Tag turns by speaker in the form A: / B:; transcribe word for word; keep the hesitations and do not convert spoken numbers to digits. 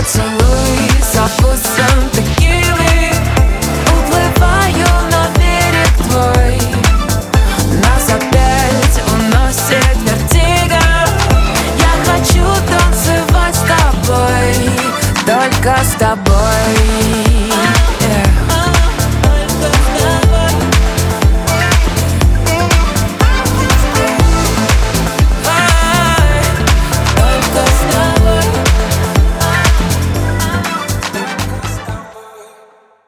A: поцелуй со вкусом текилы. Уплываю на берег твой, нас опять уносит вертиго. Я хочу танцевать с тобой, только с тобой.